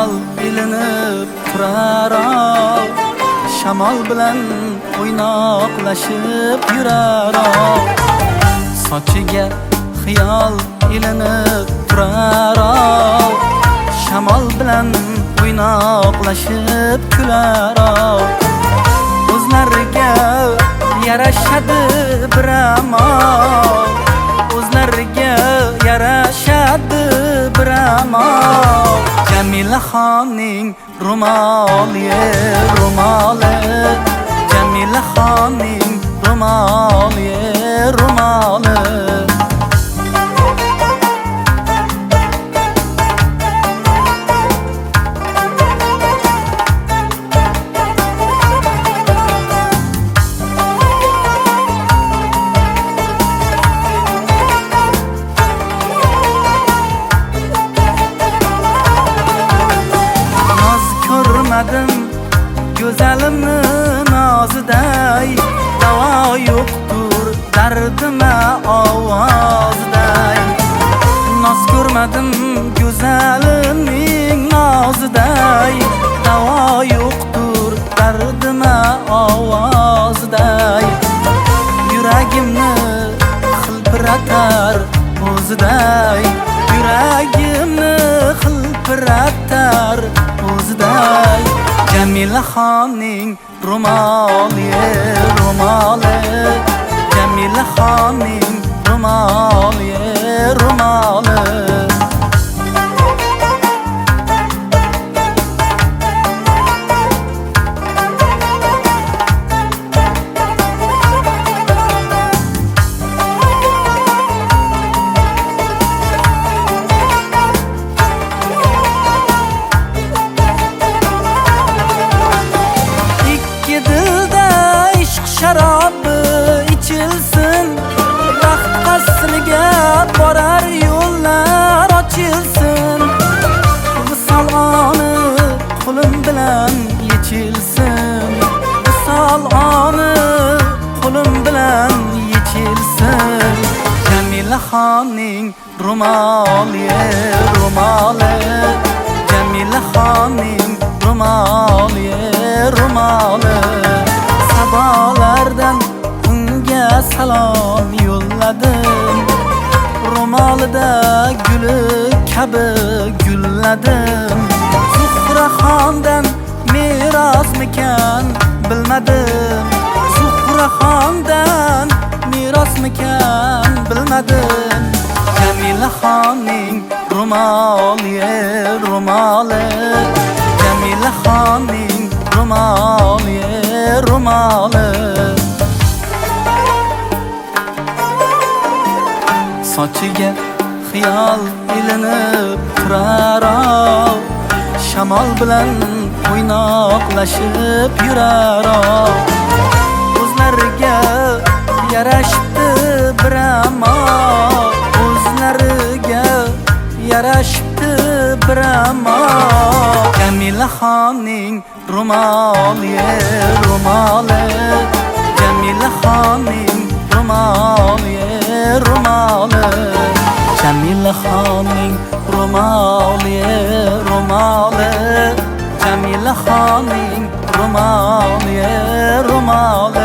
xiyol ilinib turar shamol bilan o'ynoqlashib yurar sochiga xiyol ilinib turar shamol bilan o'ynoqlashib kular o'zlariga yarashadi biramol o'zlariga yarashadi biramol Jamilaxonning ro'moli ro'moli Jamilaxonning ro'moli ro'moli Go'zalimni noziday davo yo'qtur dardima ovoziday noz ko'rmadim go'zalimning noziday davo yo'qtur dardima ovoziday yuragimni xilpiratar o'ziday yuragimni xilpiratar o'ziday Jamilaxonning ro'moli ro'moli Jamilaxonning ro'moli ro'moli sharobi ichilsin baxt qasriga borar yo'llar ochilsin visol oni qo'lim bilan yechilsin visol oni qo'lim bilan yechilsin Jamilaxonning ro'moli ro'moli Jamilaxonning ro'moli ro'moli Sabolardan unga salom yo'lladim ro'molida guli kabi gulladim Zuhraxondan merosmikan bilmadim Zuhraxondan merosmikan bilmadim Jamilaxonning ro'moli ro'moli Jamilaxonning ro'moli ro'moli sochiga xiyol ilinib turar shamol bilan o'ynoqlashib yurar o'zlariga yarashibdi biramol o'zlariga yarashibdi biramol Jamilaxonning ro'moli ro'moli Jamilaxonning ro'moli ro'moli Jamilaxonning ro'moli ro'moli Jamilaxonning ro'moli ro'moli